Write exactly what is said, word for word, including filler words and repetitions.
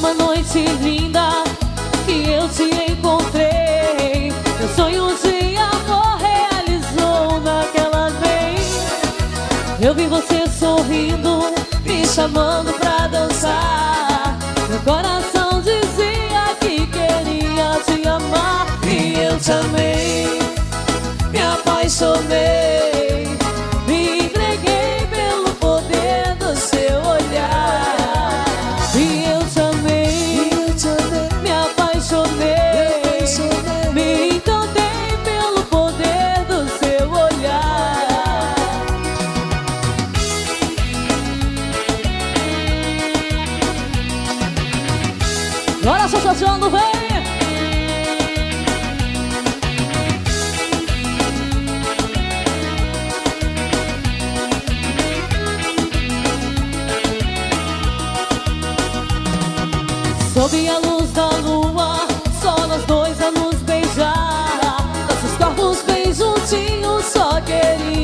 uma noite linda que eu te encontrei. Meu sonho de amor realizou naquela vez. Eu vi você sorrindo, me chamando pra dançar. Meu coração dizia que queria te amar. E eu te amei, me apaixonei, me entreguei pelo poder do seu olhar. E eu te amei, me apaixonei, me encantei pelo poder do seu olhar. Agora só chorando, vem! Sob a luz da lua, só nós dois a nos beijar. Nossos corpos bem juntinhos, só queria